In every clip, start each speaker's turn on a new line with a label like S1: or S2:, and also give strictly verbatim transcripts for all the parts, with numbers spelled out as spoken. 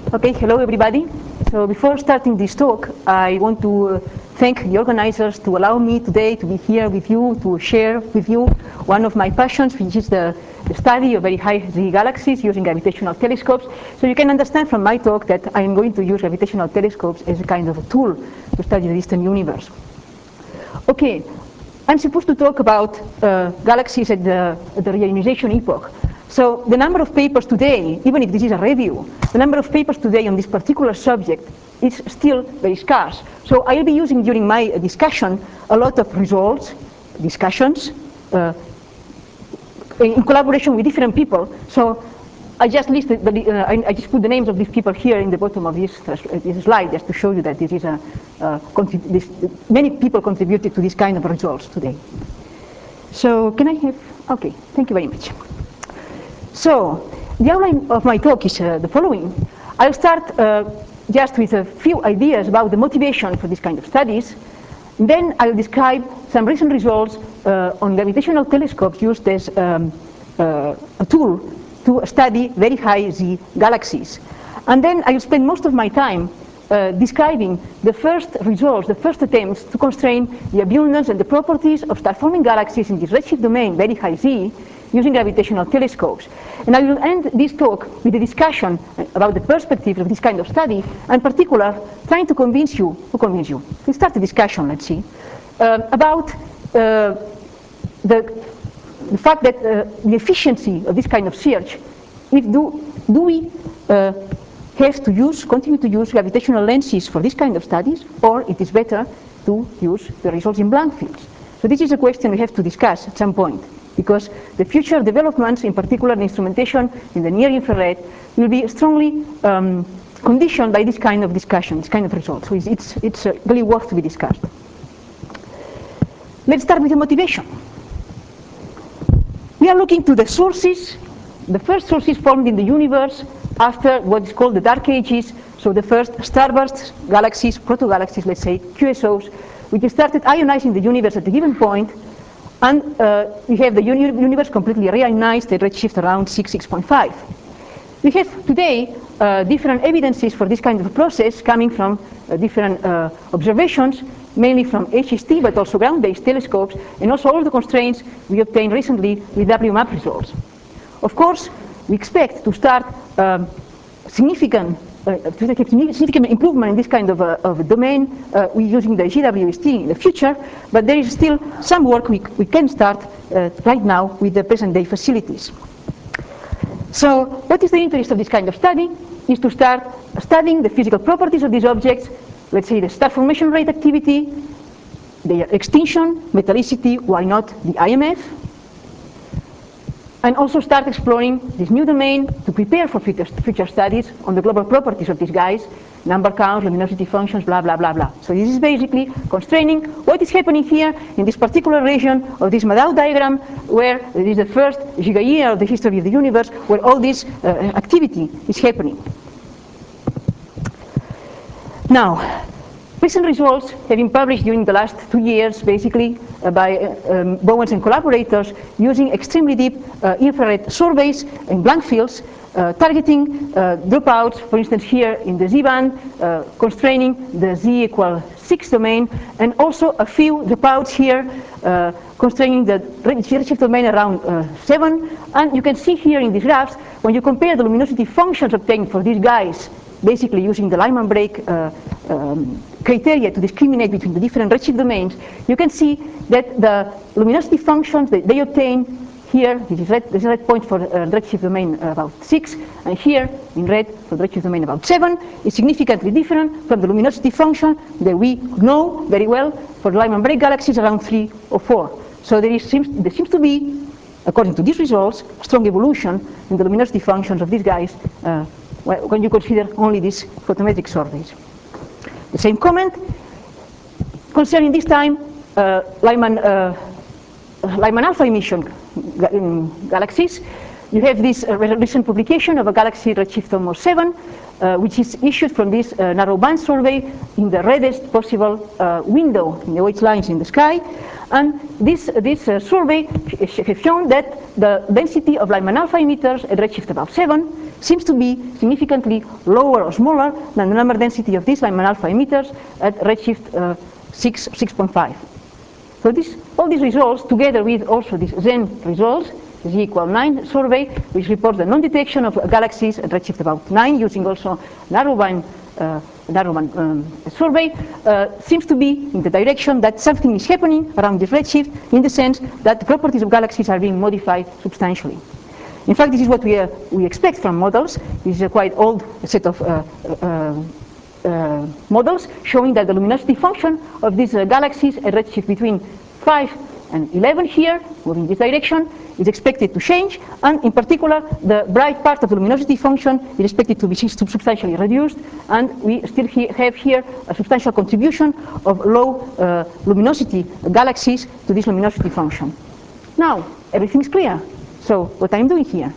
S1: Okay, hello everybody. So before starting this talk, I want to uh, thank the organizers to allow me today to be here with you, to share with you one of my passions, which is the, the study of very high-Z galaxies using gravitational telescopes. So you can understand from my talk that I'm going to use gravitational telescopes as a kind of a tool to study the distant universe. Okay, I'm supposed to talk about uh, galaxies at the, at the reionization epoch. So the number of papers today, even if this is a review, the number of papers today on this particular subject is still very scarce. So I'll be using during my discussion a lot of results, discussions, uh, in collaboration with different people. So I just listed, the, uh, I, I just put the names of these people here in the bottom of this, uh, this slide, just to show you that this is a, uh, this, many people contributed to this kind of results today. So can I have, okay, thank you very much. So the outline of my talk is uh, the following. I'll start uh, just with a few ideas about the motivation for this kind of studies. Then I'll describe some recent results uh, on gravitational telescopes used as um, uh, a tool to study very high-Z galaxies. And then I'll spend most of my time uh, describing the first results, the first attempts to constrain the abundance and the properties of star-forming galaxies in this redshift domain, very high-Z, using gravitational telescopes. And I will end this talk with a discussion about the perspective of this kind of study, and in particular, trying to convince you, to convince you, we start a discussion, let's see, uh, about uh, the, the fact that uh, the efficiency of this kind of search, if do, do we uh, have to use, continue to use gravitational lenses for this kind of studies, or it is better to use the results in blank fields? So this is a question we have to discuss at some point, because the future developments, in particular in instrumentation in the near infrared, will be strongly um, conditioned by this kind of discussion, this kind of results. So it's, it's, it's uh, really worth to be discussed. Let's start with the motivation. We are looking to the sources, the first sources formed in the universe after what is called the dark ages, so the first starbursts, galaxies, proto-galaxies, let's say, Q S Os, which started ionizing the universe at a given point. And uh, we have the uni universe completely reionized at redshift around six, six point five. We have today uh, different evidences for this kind of a process coming from uh, different uh, observations, mainly from H S T, but also ground-based telescopes, and also all the constraints we obtained recently with W MAP results. Of course, we expect to start um, significant Uh, to take a significant improvement in this kind of a, of a domain uh, we're using the G W S T in the future, but there is still some work we, we can start uh, right now with the present day facilities. So what is the interest of this kind of study? Is to start studying the physical properties of these objects, let's say the star formation rate activity, their extinction, metallicity, why not the I M F, and also start exploring this new domain to prepare for future, future studies on the global properties of these guys, number counts, luminosity functions, blah, blah, blah, blah. So this is basically constraining what is happening here in this particular region of this Maddow diagram, where it is the first giga year of the history of the universe, where all this uh, activity is happening. Now, recent results have been published during the last two years, basically, uh, by uh, um, Bowens and collaborators using extremely deep uh, infrared surveys in blank fields, uh, targeting uh, dropouts, for instance, here in the Z band, uh, constraining the Z equal six domain, and also a few dropouts here, uh, constraining the redshift domain around uh, seven. And you can see here in these graphs, when you compare the luminosity functions obtained for these guys, basically using the Lyman break uh, um, criteria to discriminate between the different redshift domains, you can see that the luminosity functions that they obtain here, this is red, this is red point for uh, redshift domain about six, and here in red for the redshift domain about seven, is significantly different from the luminosity function that we know very well for the Lyman break galaxies around three or four. So there, is, seems, there seems to be, according to these results, strong evolution in the luminosity functions of these guys uh, when you consider only these photometric surveys. The same comment concerning this time uh, Lyman, uh, Lyman alpha emission ga galaxies. you have this uh, recent publication of a galaxy redshift almost seven, uh, which is issued from this uh, narrow band survey in the reddest possible uh, window in the white lines in the sky. And this, this uh, survey has shown that the density of Lyman alpha emitters at redshift about seven seems to be significantly lower or smaller than the number density of these Lyman alpha emitters at redshift uh, six, six point five. So this, all these results, together with also these Zen results, Z equal nine survey, which reports the non-detection of galaxies at redshift about nine, using also narrowband uh, narrowband um, survey, uh, seems to be in the direction that something is happening around this redshift, in the sense that the properties of galaxies are being modified substantially. In fact, this is what we, uh, we expect from models. This is a quite old set of uh, uh, uh, models showing that the luminosity function of these uh, galaxies at redshift between five and eleven here, moving in this direction, is expected to change, and in particular, the bright part of the luminosity function is expected to be substantially reduced, and we still he have here a substantial contribution of low uh, luminosity galaxies to this luminosity function. Now, everything's clear. So, what I'm doing here?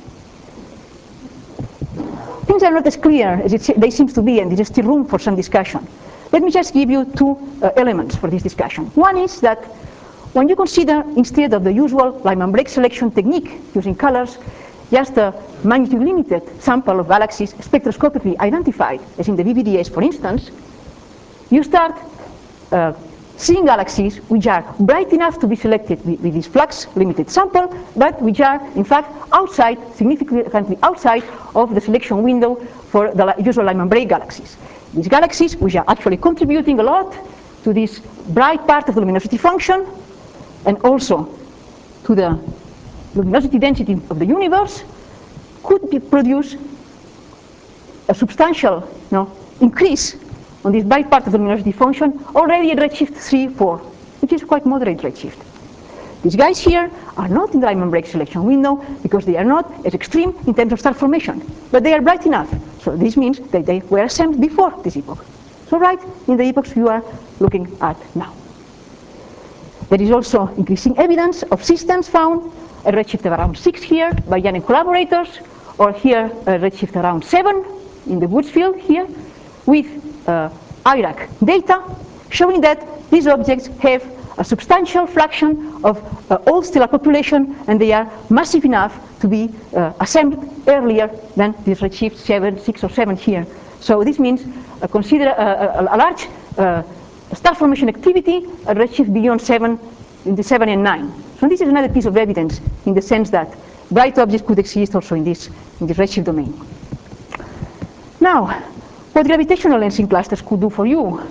S1: Things are not as clear as it, they seem to be, and there is still room for some discussion. Let me just give you two uh, elements for this discussion. One is that when you consider, instead of the usual Lyman break selection technique using colors, just a magnitude limited sample of galaxies spectroscopically identified, as in the V V D S for instance, you start uh, seeing galaxies which are bright enough to be selected with, with this flux limited sample, but which are in fact outside, significantly outside of the selection window for the usual Lyman break galaxies. These galaxies which are actually contributing a lot to this bright part of the luminosity function, and also to the luminosity density of the universe, could be produce a substantial you know, increase on this bright part of the luminosity function already at redshift three, four, which is quite moderate redshift. These guys here are not in the Lyman break selection window because they are not as extreme in terms of star formation, but they are bright enough. So this means that they were assembled before this epoch. So right in the epochs you are looking at now. There is also increasing evidence of systems found at redshift around six here by Yan and collaborators, or here at redshift around seven in the Woods field here, with uh, I R A C data showing that these objects have a substantial fraction of uh, all stellar population, and they are massive enough to be uh, assembled earlier than this redshift seven, six or seven here. So this means uh, consider uh, a, a large uh, star formation activity at redshift beyond seven, in the seven and nine. So this is another piece of evidence in the sense that bright objects could exist also in this, in this redshift domain. Now, what gravitational lensing clusters could do for you?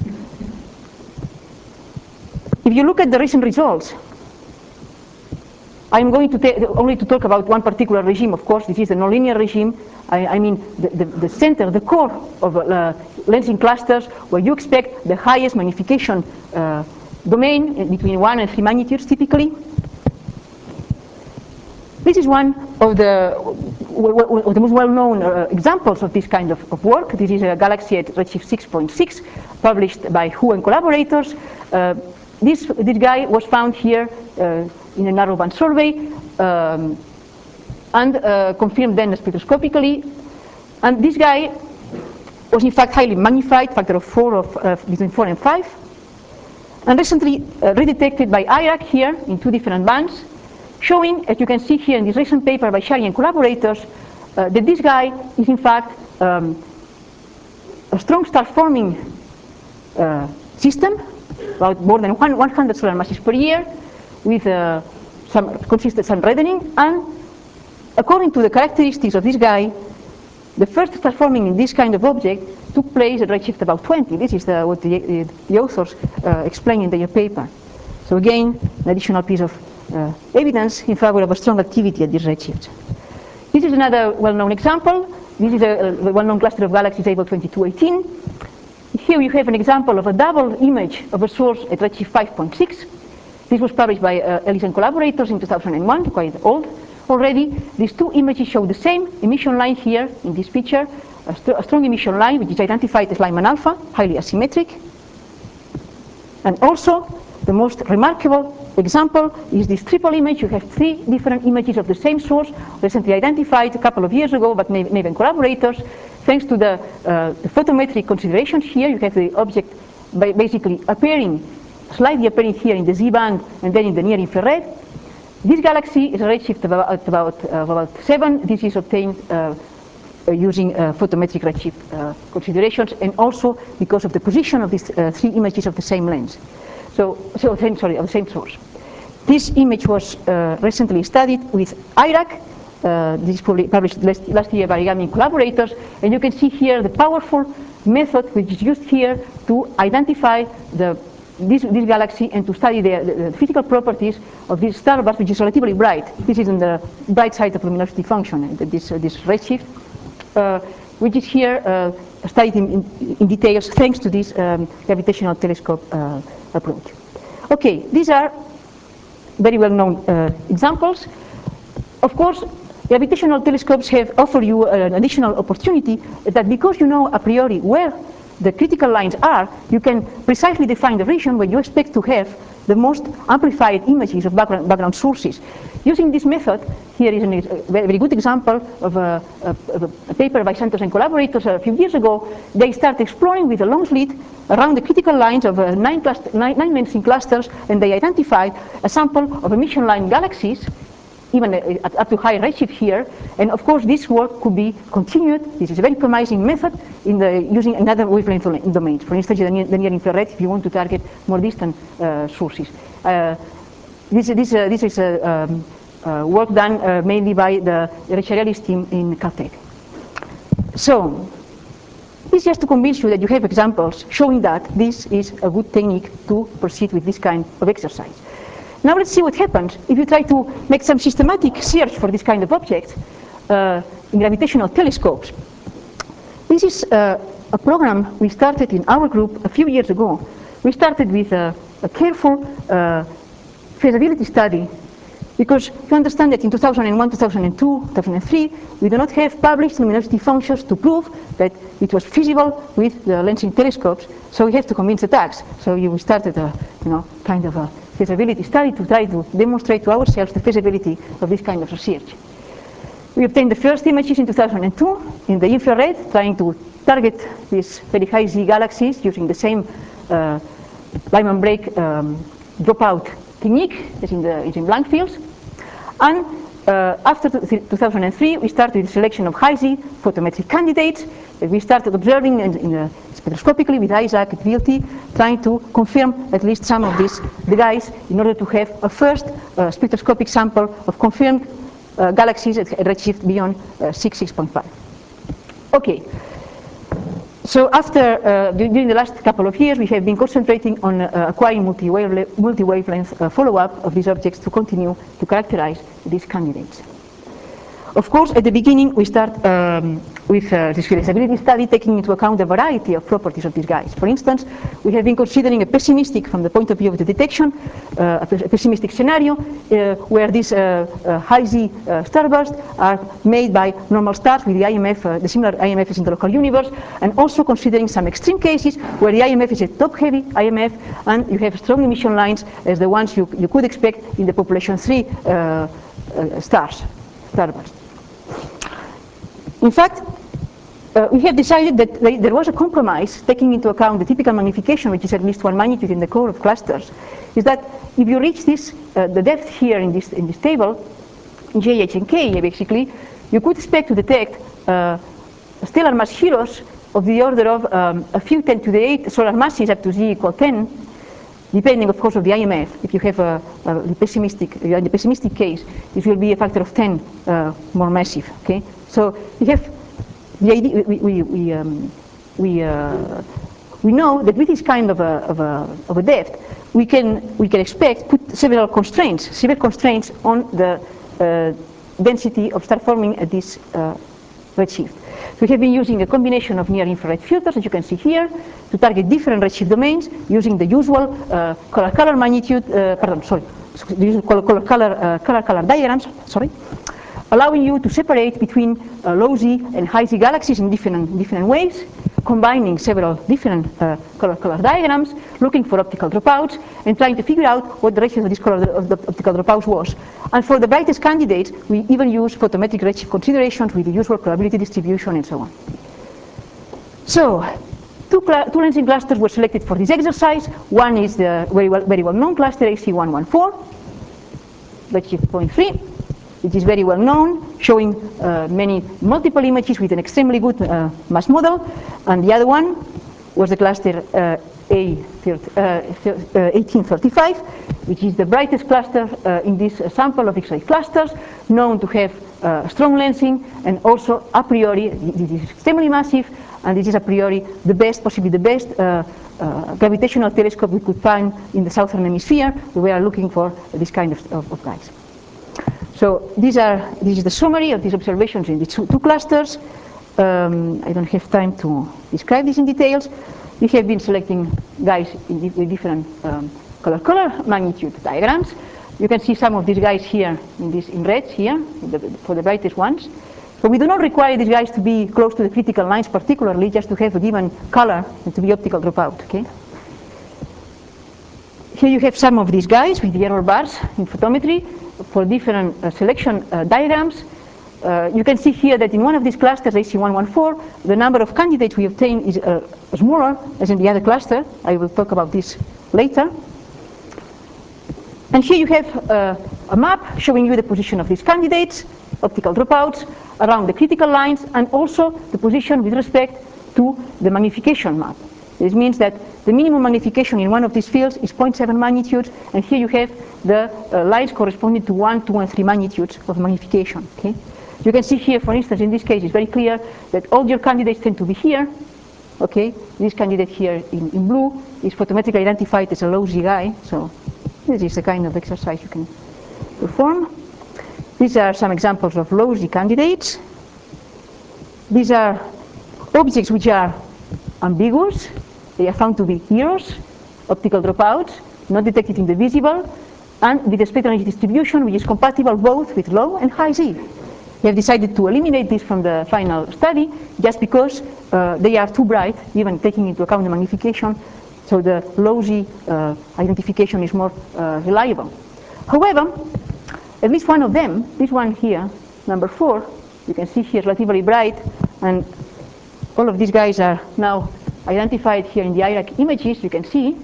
S1: If you look at the recent results, I'm going to only to talk about one particular regime, of course. This is the nonlinear regime. I, I mean the, the, the center, the core of uh, lensing clusters, where you expect the highest magnification uh, domain between one and three magnitudes typically. This is one of the, of the most well-known uh, examples of this kind of, of work. This is a galaxy at redshift six point six, published by Hu and collaborators. Uh, this, this guy was found here uh, in a narrowband survey, um, and uh, confirmed then spectroscopically. And this guy was in fact highly magnified, factor of four, of uh, between four and five, and recently uh, redetected by I R A C here in two different bands, showing, as you can see here in this recent paper by Shari and collaborators, uh, that this guy is in fact um, a strong star-forming uh, system, about more than one hundred solar masses per year, with uh, some consistent sun reddening, and according to the characteristics of this guy, the first star forming in this kind of object took place at redshift about twenty. This is the, what the, the, the authors uh, explain in their paper. So again, an additional piece of uh, evidence in favor of a strong activity at this redshift. This is another well-known example. This is a, a well-known cluster of galaxies, Able twenty-two eighteen. Here you have an example of a double image of a source at redshift five point six. This was published by uh, Ellis and collaborators in two thousand one, quite old already. These two images show the same emission line here in this picture, a, st a strong emission line which is identified as Lyman alpha, highly asymmetric. And also, the most remarkable example is this triple image. You have three different images of the same source, recently identified a couple of years ago, but Naven collaborators. Thanks to the, uh, the photometric considerations here, you have the object basically appearing, slightly appearing here in the Z-band and then in the near infrared. This galaxy is a redshift of about, at about, uh, about seven. This is obtained uh, uh, using uh, photometric redshift uh, considerations, and also because of the position of these uh, three images of the same lens. So, so sorry, of the same source. This image was uh, recently studied with I R A C. Uh, this is published last, last year by Yagami collaborators, and you can see here the powerful method which is used here to identify the This, this galaxy and to study the, the, the physical properties of this starburst, which is relatively bright. This is on the bright side of luminosity function, this, uh, this redshift, uh, which is here uh, studied in, in, in details thanks to this um, gravitational telescope uh, approach. Okay, these are very well-known uh, examples. Of course, gravitational telescopes have offered you an additional opportunity that because you know a priori where the critical lines are, you can precisely define the region where you expect to have the most amplified images of background, background sources. Using this method, here is a very good example of a, of a paper by Santos and collaborators a few years ago. They start exploring with a long slit around the critical lines of uh, nine, nine, nine Mensim clusters, and they identified a sample of emission line galaxies, even uh, up to high redshift here. And of course, this work could be continued. This is a very promising method in the using another wavelength domains. For instance, the near, the near infrared, if you want to target more distant uh, sources. Uh, this, this, uh, this is uh, um, uh, work done uh, mainly by the Ricciarelli's team in Caltech. So, this is just to convince you that you have examples showing that this is a good technique to proceed with this kind of exercise. Now let's see what happens if you try to make some systematic search for this kind of objects uh, in gravitational telescopes. This is uh, a program we started in our group a few years ago. We started with a, a careful uh, feasibility study because you understand that in two thousand one, two thousand two, two thousand three, we do not have published luminosity functions to prove that it was feasible with the lensing telescopes, so we have to convince the tags. So we started a, you know, kind of a feasibility study to try to demonstrate to ourselves the feasibility of this kind of research. We obtained the first images in two thousand two in the infrared, trying to target these very high Z galaxies using the same uh, Lyman break um, dropout technique as in the as in blank fields. And uh, after two thousand three, we started the selection of high Z photometric candidates. We started observing in, in a spectroscopically with ISAC at V L T, trying to confirm at least some of these the guys in order to have a first uh, spectroscopic sample of confirmed uh, galaxies at redshift beyond uh, six, six point five. Okay. So after, uh, during the last couple of years, we have been concentrating on uh, acquiring multi-wavelength multi uh, follow-up of these objects to continue to characterize these candidates. Of course, at the beginning, we start um, with uh, this feasibility study taking into account the variety of properties of these guys. For instance, we have been considering a pessimistic, from the point of view of the detection, uh, a pessimistic scenario uh, where these uh, uh, high Z uh, starbursts are made by normal stars with the I M F, uh, the similar I M F as in the local universe, and also considering some extreme cases where the I M F is a top-heavy I M F and you have strong emission lines as the ones you, you could expect in the population three uh, uh, stars, starbursts. In fact, uh, we have decided that they, there was a compromise taking into account the typical magnification, which is at least one magnitude in the core of clusters, is that if you reach this, uh, the depth here in this, in this table, J, H, and K, basically, you could expect to detect uh, stellar mass heroes of the order of um, a few ten to the eight solar masses up to Z equal ten, depending, of course, of the I M F. If you have a, a the pessimistic, in the pessimistic case, this will be a factor of ten uh, more massive. Okay, so we have the idea. We we we um, we, uh, we know that with this kind of a of a of a depth, we can we can expect put several constraints, several constraints on the uh, density of star forming at this uh, redshift. So we have been using a combination of near-infrared filters, as you can see here, to target different redshift domains using the usual uh, color-color magnitude, uh, pardon, sorry, the usual color-color uh, color-color diagrams, sorry, allowing you to separate between uh, low Z and high Z galaxies in different different ways. combining several different uh, color, color diagrams, looking for optical dropouts, and trying to figure out what the ratio of this color of the optical dropouts was. And for the brightest candidates, we even use photometric redshift considerations with the usual probability distribution and so on. So, two, two lensing clusters were selected for this exercise. One is the very well, very well-known cluster A C one one four, redshift zero point three. It is very well known, showing uh, many multiple images with an extremely good uh, mass model. And the other one was the cluster uh, A eighteen thirty-five, which is the brightest cluster uh, in this uh, sample of X-ray clusters, known to have uh, strong lensing, and also a priori, it is extremely massive, and this is a priori the best, possibly the best uh, uh, gravitational telescope we could find in the southern hemisphere. We are looking for this kind of, of, of guys. So these are, this is the summary of these observations in the two, two clusters. Um, I don't have time to describe this in details. We have been selecting guys in di with different um, color color magnitude diagrams. You can see some of these guys here in this in red here the, for the brightest ones. So we do not require these guys to be close to the critical lines, particularly just to have a given color and to be optical dropout. Okay. Here you have some of these guys with the error bars in photometry for different uh, selection uh, diagrams. Uh, you can see here that in one of these clusters, A C one one four, the number of candidates we obtain is uh, smaller as in the other cluster. I will talk about this later. And here you have uh, a map showing you the position of these candidates, optical dropouts, around the critical lines, and also the position with respect to the magnification map. This means that the minimum magnification in one of these fields is zero point seven magnitudes, and here you have the uh, lines corresponding to one, two, and three magnitudes of magnification. Okay? You can see here, for instance, in this case, it's very clear that all your candidates tend to be here. Okay, this candidate here in, in blue is photometrically identified as a low Z guy, so this is the kind of exercise you can perform. These are some examples of low Z candidates. These are objects which are ambiguous. They are found to be heroes, optical dropouts, not detected in the visible, and with a spectral energy distribution which is compatible both with low and high Z. We have decided to eliminate this from the final study just because uh, they are too bright, even taking into account the magnification, so the low Z uh, identification is more uh, reliable. However, at least one of them, this one here, number four, you can see here is relatively bright, and all of these guys are now identified here in the I R A C images. You can see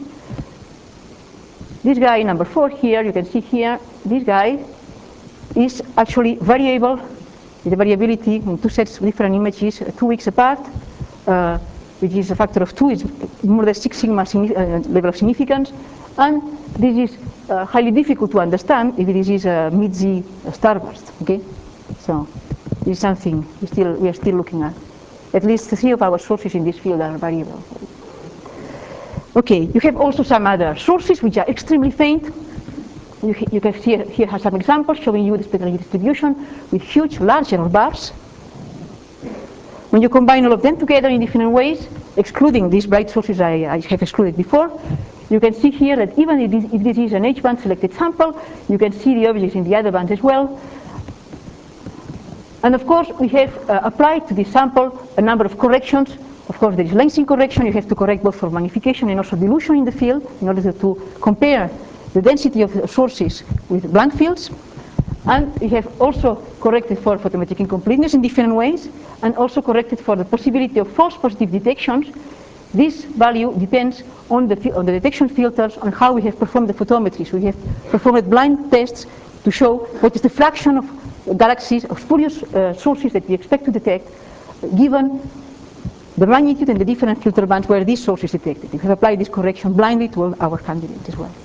S1: this guy, number four here, you can see here, this guy is actually variable, with a variability in two sets of different images, uh, two weeks apart, uh, which is a factor of two, is more than six sigma uh, level of significance, and this is uh, highly difficult to understand if this is a mid-Z starburst. Okay, so this is something we still we are still looking at. At least three of our sources in this field are variable. Okay, you have also some other sources which are extremely faint. You, you can see here have some examples showing you the spectral energy distribution with huge, large error bars. When you combine all of them together in different ways, excluding these bright sources I, I have excluded before, you can see here that even if this, if this is an H band selected sample, you can see the objects in the other bands as well. And of course, we have uh, applied to this sample a number of corrections. Of course, there is lensing correction. You have to correct both for magnification and also dilution in the field in order to, to compare the density of the sources with blank fields. And we have also corrected for photometric incompleteness in different ways, and also corrected for the possibility of false positive detections. This value depends on the, on the detection filters, on how we have performed the photometry. So we have performed blind tests to show what is the fraction of galaxies, of spurious uh, sources that we expect to detect, given the magnitude and the different filter bands where this source is detected. We have applied this correction blindly to all our candidates as well.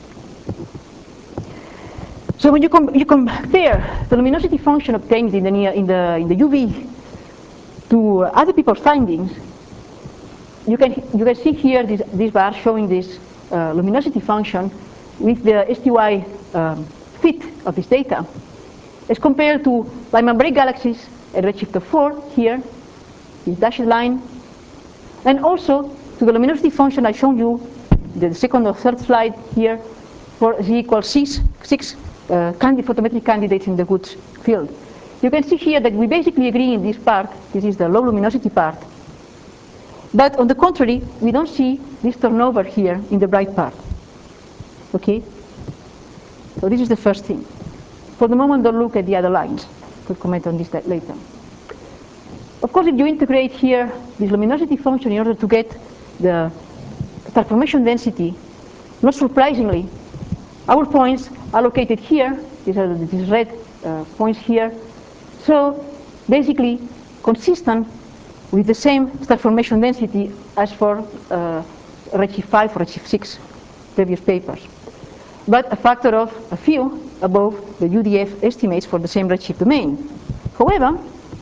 S1: So when you, com you compare the luminosity function obtained in the, near, in the, in the U V to other people's findings, you can, you can see here this, this bar showing this uh, luminosity function with the S T Y um, fit of this data as compared to Lyman break galaxies at redshift of four here, this dashed line, and also to the luminosity function I showed you, the second or third slide here, for Z equals six, six uh, candid photometric candidates in the good field. You can see here that we basically agree in this part, this is the low luminosity part, But on the contrary, we don't see this turnover here in the bright part. Okay? So this is the first thing. For the moment, don't look at the other lines. We'll comment on this later. Of course, if you integrate here this luminosity function in order to get the transformation density, not surprisingly, our points are located here. These are these red uh, points here. So basically, consistent with the same transformation density as for uh, Redshift five or Redshift six previous papers, but a factor of a few above the U D F estimates for the same Redshift domain. However,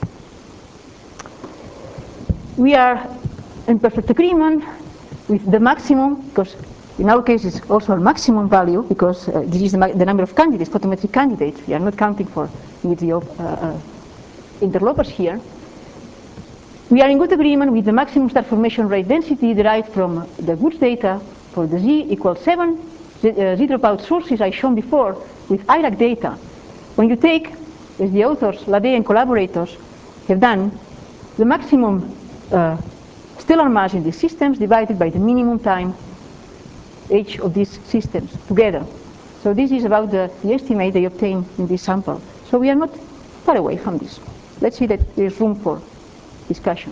S1: we are in perfect agreement with the maximum, because in our case it's also a maximum value, because uh, this is the, the number of candidates, photometric candidates. We are not counting for the uh, uh, interlopers here. We are in good agreement with the maximum transformation rate density derived from the Woods data for the Z equals seven Z, uh, Z dropout sources I shown before with I R A C data. When you take, as the authors, Lavey and collaborators have done, the maximum uh, stellar mass in these systems divided by the minimum time age of these systems together. So this is about the, the estimate they obtain in this sample. So we are not far away from this. Let's see that there is room for discussion.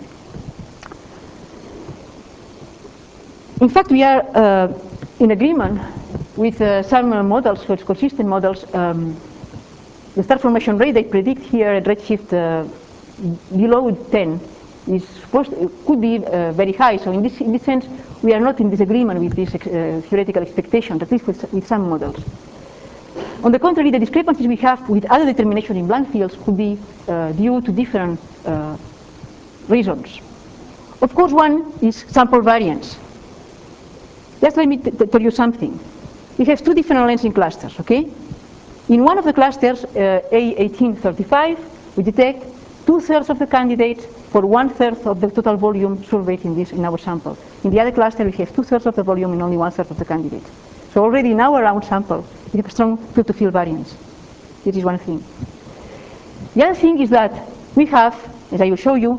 S1: In fact, we are uh, in agreement with uh, some uh, models, such consistent models. Um, the star formation rate they predict here at Redshift uh, below ten is supposed to, could be uh, very high. So in this, in this sense, we are not in disagreement with this uh, theoretical expectation, at least with, with some models. On the contrary, the discrepancies we have with other determination in blank fields could be uh, due to different uh, reasons. Of course, one is sample variance. Just let me tell you something. We have two different lensing clusters, okay? In one of the clusters, uh, A eighteen thirty-five, we detect two-thirds of the candidates for one-third of the total volume surveyed in, this, in our sample. In the other cluster, we have two-thirds of the volume and only one-third of the candidates. So already in our round sample, we have a strong field-to-field variance. This is one thing. The other thing is that we have, as I will show you,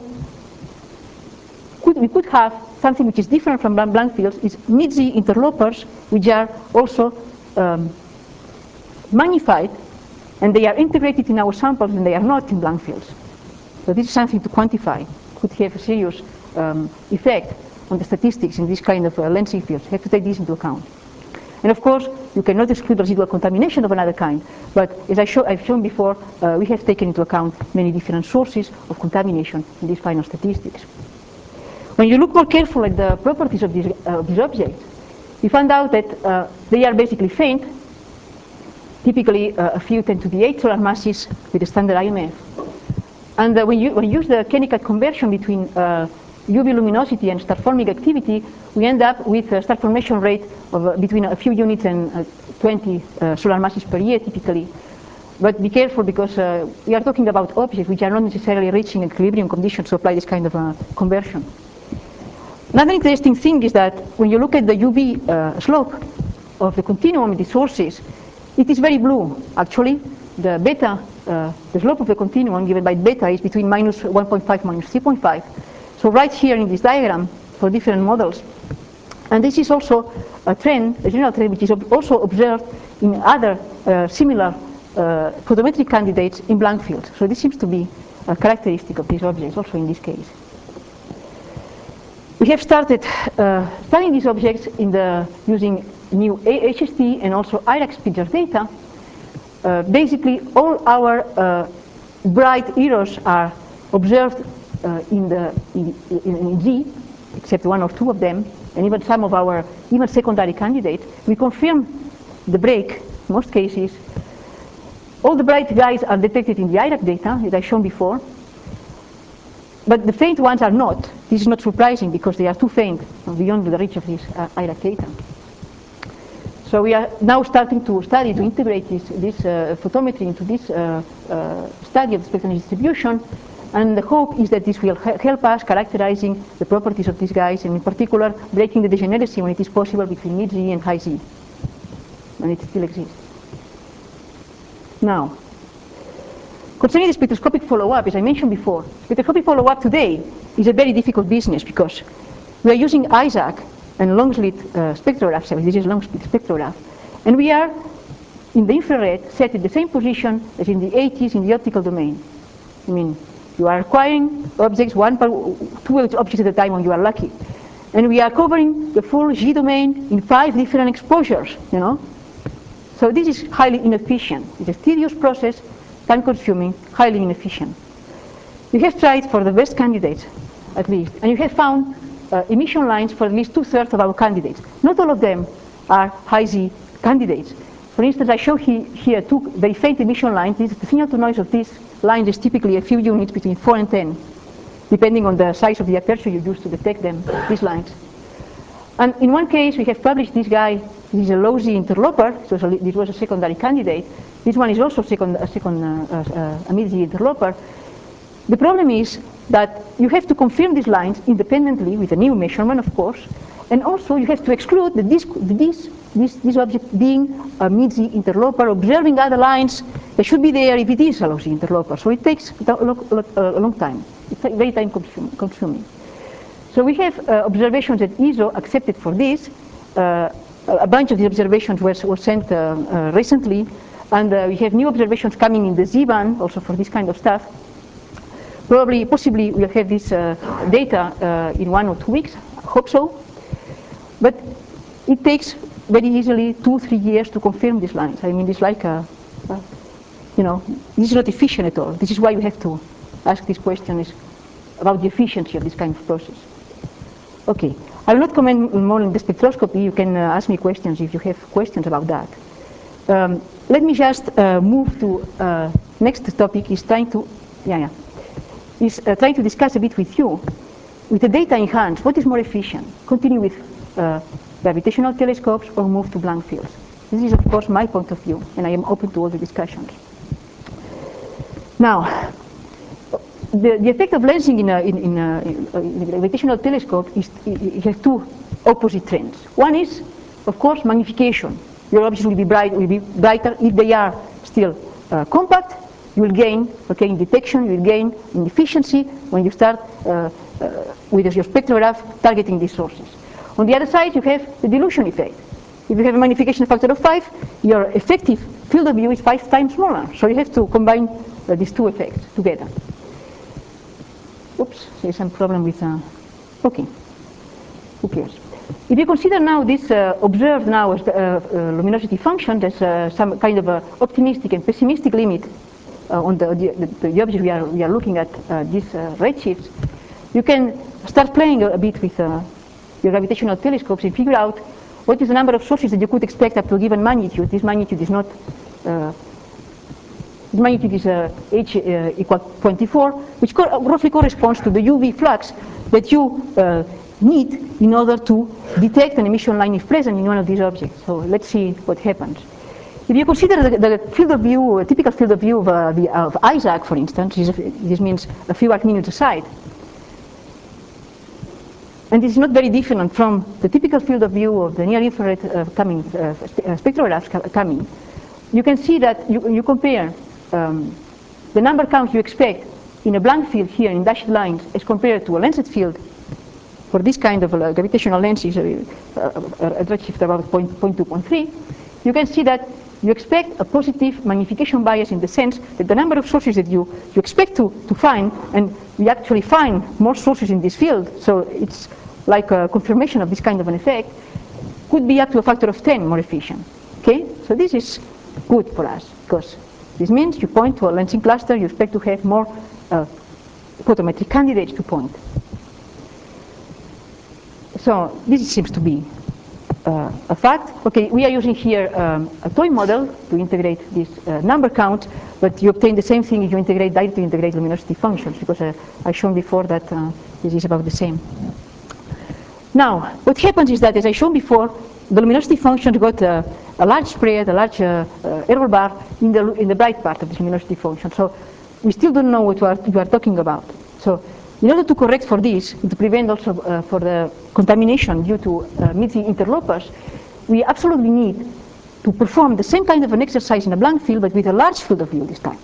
S1: could, we could have something which is different from blank fields, is mid-Z interlopers, which are also um, magnified, and they are integrated in our samples, and they are not in blank fields. So this is something to quantify. Could have a serious um, effect on the statistics in this kind of uh, lensing fields. You have to take this into account. And of course, you cannot exclude residual contamination of another kind. But as I show, I've shown before, uh, we have taken into account many different sources of contamination in these final statistics. When you look more carefully at the properties of these, uh, of these objects, you find out that uh, they are basically faint, typically uh, a few ten to the eight solar masses with the standard I M F. And uh, when, you, when you use the Kennicutt conversion between uh, U V luminosity and star forming activity, we end up with a star formation rate of uh, between a few units and uh, twenty uh, solar masses per year, typically. But be careful, because uh, we are talking about objects which are not necessarily reaching equilibrium conditions to apply this kind of uh, conversion. Another interesting thing is that when you look at the U V uh, slope of the continuum in the sources, it is very blue. Actually, the beta, uh, the slope of the continuum given by beta is between minus one point five, minus three point five. So right here in this diagram for different models, and this is also a trend, a general trend, which is also observed in other uh, similar uh, photometric candidates in blank fields. So this seems to be a characteristic of these objects also in this case. We have started uh, studying these objects in the, using new H S T and also I R A C Spitzer data. Uh, basically, all our uh, bright errors are observed uh, in the in, in, in Z, except one or two of them, and even some of our even secondary candidates. We confirm the break in most cases. All the bright guys are detected in the I R A C data, as I shown before. But the faint ones are not. This is not surprising, because they are too faint beyond the reach of this uh, I R A C data. So we are now starting to study, to integrate this, this uh, photometry into this uh, uh, study of the spectral distribution. And the hope is that this will help us characterizing the properties of these guys, and in particular, breaking the degeneracy when it is possible between mid-Z and high-Z, when it still exists. Now, concerning the spectroscopic follow-up, as I mentioned before, spectroscopic follow-up today is a very difficult business, because we are using ISAC and long-slit uh, spectrograph. So this is long-slit spectrograph. And we are, in the infrared, set at the same position as in the eighties in the optical domain. I mean, you are acquiring objects, one per, two objects at a time when you are lucky. And we are covering the full G domain in five different exposures, you know. So this is highly inefficient. It's a tedious process, time-consuming, highly inefficient. We have tried for the best candidates, at least, and you have found uh, emission lines for at least two-thirds of our candidates. Not all of them are high-Z candidates. For instance, I show he, here two very faint emission lines. This, the signal to noise of these lines is typically a few units between four and ten, depending on the size of the aperture you use to detect them, these lines. And in one case, we have published this guy. This is a low-Z interloper. So this was a secondary candidate. This one is also second, a, second, uh, uh, a mid-Z interloper. The problem is that you have to confirm these lines independently with a new measurement, of course, and also you have to exclude that this, this, this, this object being a mid-Z interloper, observing other lines that should be there if it is a low-Z interloper. So it takes a, a long time. It's very time consuming. So we have uh, observations at I S O accepted for this. Uh, a bunch of the observations were, were sent uh, uh, recently, and uh, we have new observations coming in the Z-band also for this kind of stuff. Probably, possibly, we'll have this uh, data uh, in one or two weeks. I hope so. But it takes very easily two, three years to confirm these lines. I mean, it's like, a, a, you know, this is not efficient at all. This is why we have to ask this question is about the efficiency of this kind of process. Okay, I will not comment more on the spectroscopy. You can uh, ask me questions if you have questions about that. Um, let me just uh, move to uh, next topic is trying to, yeah, yeah. is uh, trying to discuss a bit with you, with the data in hand, what is more efficient? Continue with uh, gravitational telescopes or move to blank fields? This is, of course, my point of view, and I am open to all the discussions. Now, the, the effect of lensing in a, in, in, a, in a gravitational telescope is it has two opposite trends. One is, of course, magnification. Your objects will be, bright, will be brighter if they are still uh, compact. You will gain, okay, in detection, you will gain in efficiency when you start uh, uh, with your spectrograph targeting these sources. On the other side, you have the dilution effect. If you have a magnification factor of five, your effective field of view is five times smaller. So you have to combine uh, these two effects together. Oops, there's some problem with, uh, okay, who cares? If you consider now this uh, observed now as the, uh, uh, luminosity function, there's uh, some kind of uh, optimistic and pessimistic limit Uh, on the, the, the object we are, we are looking at, uh, these uh, redshifts, you can start playing a, a bit with uh, your gravitational telescopes and figure out what is the number of sources that you could expect up to a given magnitude. This magnitude is not, uh, this magnitude is uh, h uh, equal twenty-four, which co roughly corresponds to the U V flux that you uh, need in order to detect an emission line if present in one of these objects. So let's see what happens. If you consider the, the field of view, a typical field of view of, uh, the, of ISAC, for instance, this, this means a few arc minutes aside, and this is not very different from the typical field of view of the near-infrared uh, coming uh, spectrographs coming, you can see that you, you compare um, the number count you expect in a blank field here in dashed lines as compared to a lensed field for this kind of uh, gravitational lenses, uh, uh, a redshift about zero point two, zero point three. You can see that you expect a positive magnification bias in the sense that the number of sources that you, you expect to, to find, and we actually find more sources in this field, so it's like a confirmation of this kind of an effect, could be up to a factor of ten more efficient. Okay? So this is good for us, because this means you point to a lensing cluster, you expect to have more uh, photometric candidates to point. So this seems to be Uh, a fact. Okay, we are using here um, a toy model to integrate this uh, number count, but you obtain the same thing if you integrate directly integrate luminosity functions, because uh, I've shown before that uh, this is about the same. Now, what happens is that, as I shown before, the luminosity function got uh, a large spread, a large uh, uh, error bar in the in the bright part of this luminosity function. So we still don't know what we are, we are talking about. So in order to correct for this, to prevent also uh, for the contamination due to uh, mid-Z interlopers, we absolutely need to perform the same kind of an exercise in a blank field, but with a large field of view this time.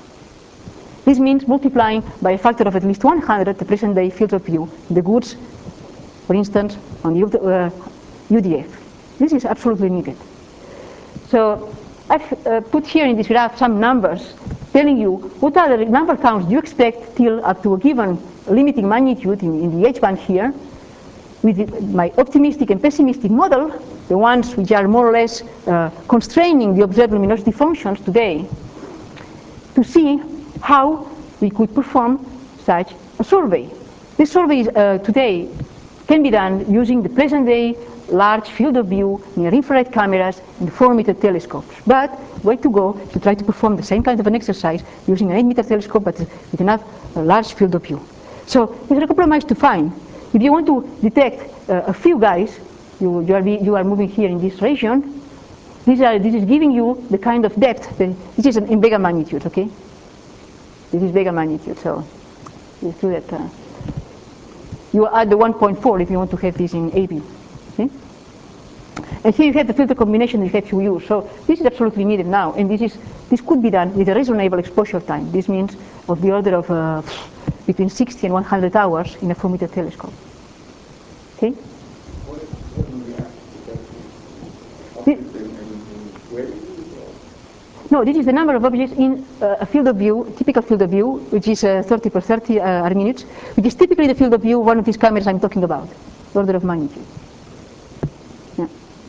S1: This means multiplying by a factor of at least one hundred the present day field of view, the goods for instance, on the uh, U D F. This is absolutely needed. So I've uh, put here in this graph some numbers telling you what are the number counts do you expect till up to a given limiting magnitude in, in the H band here. With the, my optimistic and pessimistic model, the ones which are more or less uh, constraining the observed luminosity functions today, to see how we could perform such a survey. This survey uh, today can be done using the present-day large field of view near-infrared cameras and four-meter telescopes. But way to go to try to perform the same kind of an exercise using an eight-meter telescope, but with enough uh, large field of view. So there's a compromise to find. If you want to detect uh, a few guys, you, you, are, you are moving here in this region. These are, this is giving you the kind of depth. That, this is in Vega magnitude, okay? This is Vega magnitude, so you do that. Uh, you add the one point four if you want to have this in A B. Okay? And here you have the filter combination you have to use. So this is absolutely needed now, and this is this could be done with a reasonable exposure time. This means of the order of uh, between sixty and one hundred hours in a four-meter telescope. Okay. No, this is the number of objects in uh, a field of view, typical field of view, which is uh, thirty per thirty uh, minutes, which is typically the field of view of one of these cameras I'm talking about, the order of magnitude. Yeah.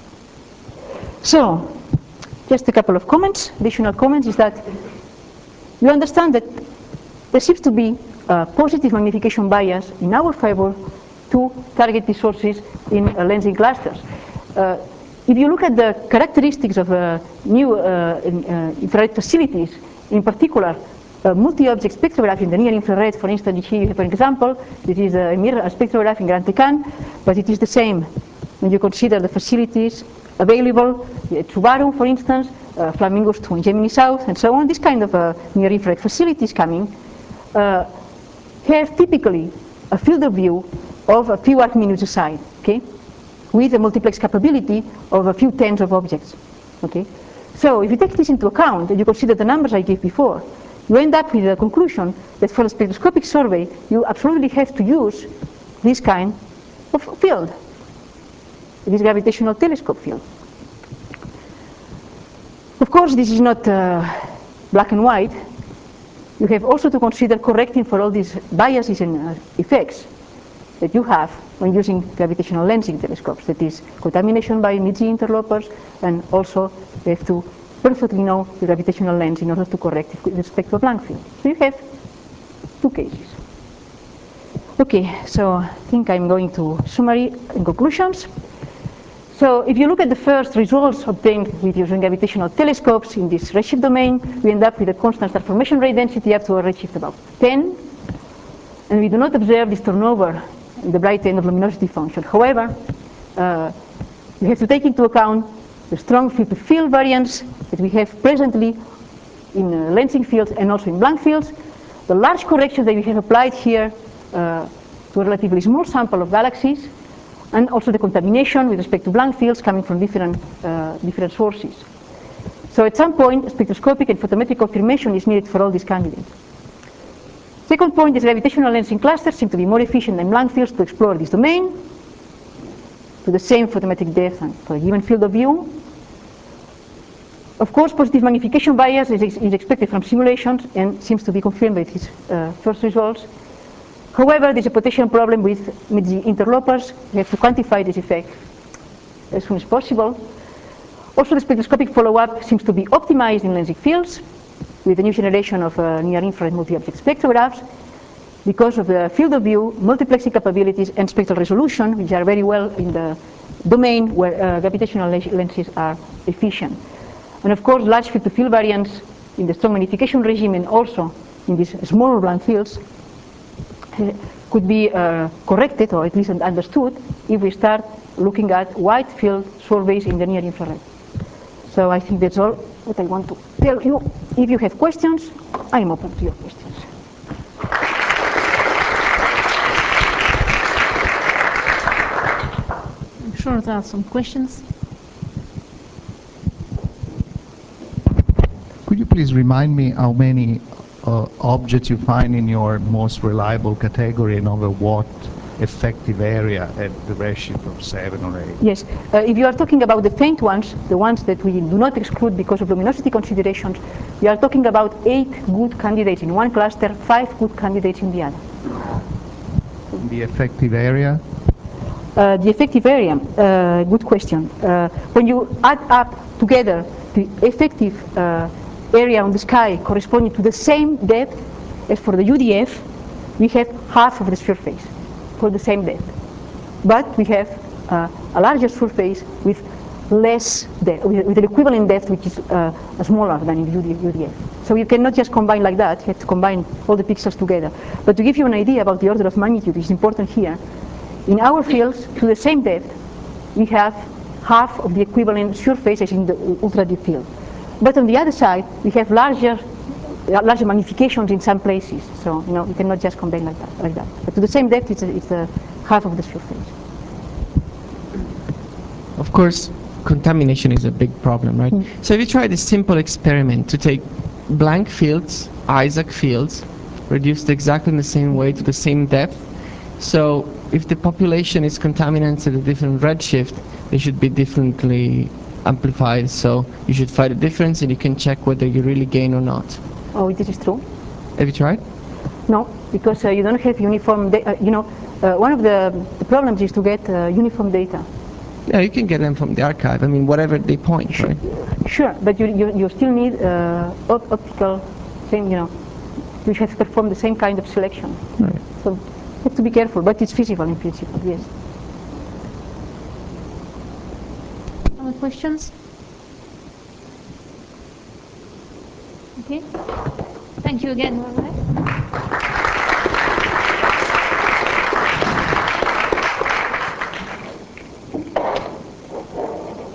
S1: So, just a couple of comments, additional comments, is that you understand that there seems to be a positive magnification bias in our favor to target these sources in uh, lensing clusters. Uh, If you look at the characteristics of uh, new uh, in, uh, infrared facilities, in particular uh, multi-object spectrograph in the near infrared, for instance, here you have an example. This is a mirror spectrograph in Gran Tecan, but it is the same when you consider the facilities available at Subaru, for instance, uh, Flamingos two in Gemini South, and so on. This kind of uh, near infrared facilities coming uh, have typically a field of view of a few arc minutes aside. Okay? With a multiplex capability of a few tens of objects. Okay? So if you take this into account and you consider the numbers I gave before, you end up with a conclusion that for a spectroscopic survey, you absolutely have to use this kind of field, this gravitational telescope field. Of course, this is not uh, black and white. You have also to consider correcting for all these biases and uh, effects that you have when using gravitational lensing telescopes, that is contamination by N I G interlopers, and also you have to perfectly know the gravitational lens in order to correct it with respect to a blank field. So you have two cases. Okay, so I think I'm going to summary and conclusions. So if you look at the first results obtained with using gravitational telescopes in this redshift domain, we end up with a constant star formation rate density up to a redshift about ten, and we do not observe this turnover in the bright end of luminosity function. However, uh, we have to take into account the strong field-to-field variance that we have presently in uh, lensing fields and also in blank fields, the large correction that we have applied here uh, to a relatively small sample of galaxies, and also the contamination with respect to blank fields coming from different, uh, different sources. So at some point, spectroscopic and photometric confirmation is needed for all these candidates. Second point is gravitational lensing clusters seem to be more efficient than blank fields to explore this domain to the same photometric depth and for a given field of view. Of course, positive magnification bias is, is expected from simulations and seems to be confirmed by these uh, first results. However, there's a potential problem with the interlopers. We have to quantify this effect as soon as possible. Also, the spectroscopic follow-up seems to be optimized in lensing fields with the new generation of uh, near-infrared multi-object spectrographs because of the field of view, multiplexing capabilities, and spectral resolution, which are very well in the domain where uh, gravitational lenses are efficient. And of course, large field-to-field variance in the strong magnification regime and also in these smaller blank fields uh, could be uh, corrected or at least understood if we start looking at wide field surveys in the near-infrared. So I think that's all what I want to tell you. If you have questions, I'm open to your questions.
S2: I'm sure there are some questions.
S3: Could you please remind me how many uh, objects you find in your most reliable category and over what effective area at the redshift of seven or eight.
S1: Yes, uh, if you are talking about the faint ones, the ones that we do not exclude because of luminosity considerations, we are talking about eight good candidates in one cluster, five good candidates in the other.
S3: The effective area?
S1: Uh, the effective area, uh, good question. Uh, when you add up together the effective uh, area on the sky corresponding to the same depth as for the U D F, we have half of the sphere face for the same depth. But we have uh, a larger surface with less depth, with, with an equivalent depth which is uh, smaller than in U D F. So you cannot just combine like that, you have to combine all the pixels together. But to give you an idea about the order of magnitude, which is important here, in our fields, to the same depth, we have half of the equivalent surface as in the ultra deep field. But on the other side, we have larger larger magnifications in some places. So you know you cannot just combine like that. Like that. But to the same depth, it's, a, it's a half of the surface.
S4: Of course, contamination is a big problem, right? Mm. So if you tried a simple experiment to take blank fields, Isaac fields, reduced exactly in the same way to the same depth. So if the population is contaminated at a different redshift, they should be differently amplified. So you should find a difference and you can check whether you really gain or not.
S1: Oh, this is true?
S4: Have you tried?
S1: No, because uh, you don't have uniform data. Uh, you know, uh, one of the, the problems is to get uh, uniform data.
S4: Yeah, you can get them from the archive. I mean, whatever they point, right?
S1: Sure, but you, you, you still need uh, op optical thing, you know, you have to perform the same kind of selection.
S4: Right.
S1: So you have to be careful, but it's feasible in principle, yes.
S2: Other questions? Okay. Thank you again, Norman.